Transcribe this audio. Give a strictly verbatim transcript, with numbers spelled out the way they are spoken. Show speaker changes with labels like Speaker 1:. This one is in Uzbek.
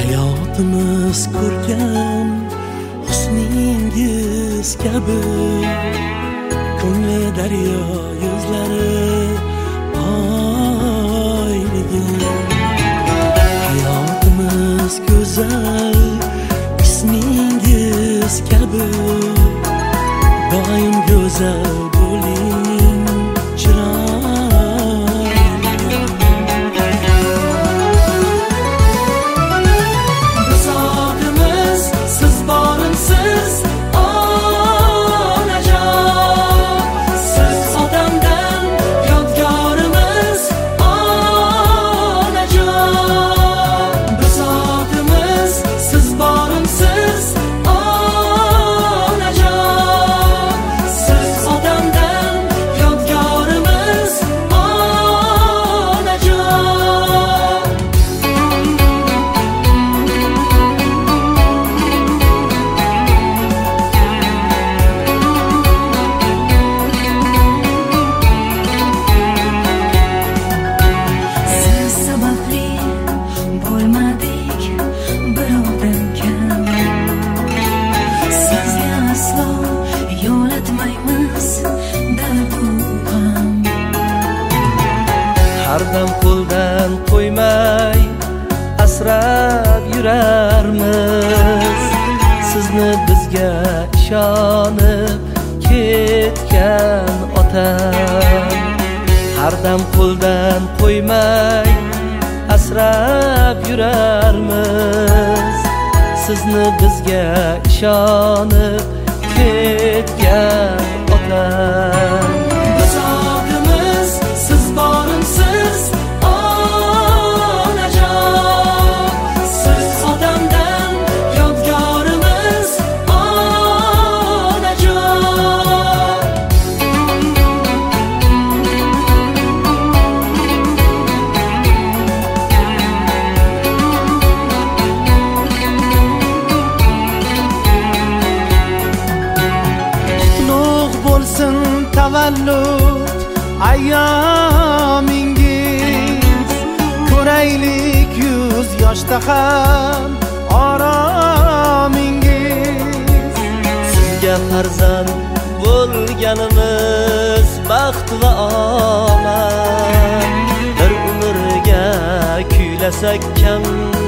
Speaker 1: Hayotimiz ko'rgan husningiz kabi, ko'ngli daryo yuzlari oynigim. Hayotimiz go'zal ismingiz kabi, doim go'zal bo'ling chiroyli. Bizotimiz siz borimsiz onajon, siz odamdan yodgorimiz onajon. Bizotimiz siz borimsiz onajon, siz odamdan yodgorimiz onajon.
Speaker 2: Siz sababli bo'lmadik birovdan kam, sizga aslo yo'latmaymiz dardu g'am.
Speaker 3: Har dam qo'ldan qo'ymay asrab yurarmiz, sizni bizga ishonib ketgan otam. Har dam qo'ldan qo'ymay asrab yurarmiz, sizni bizga ishonib ketgan otam.
Speaker 1: Bizotimiz siz borimsiz onajon, siz odamdan yodgorimiz onajon.
Speaker 4: Qutlug' bo'lsin tavallud ayyomingiz, ko'raylik yuz yoshda ham oromingiz.
Speaker 3: Sizga farzand bo'lganimiz baxt va omad, bir umrga kuylasak kam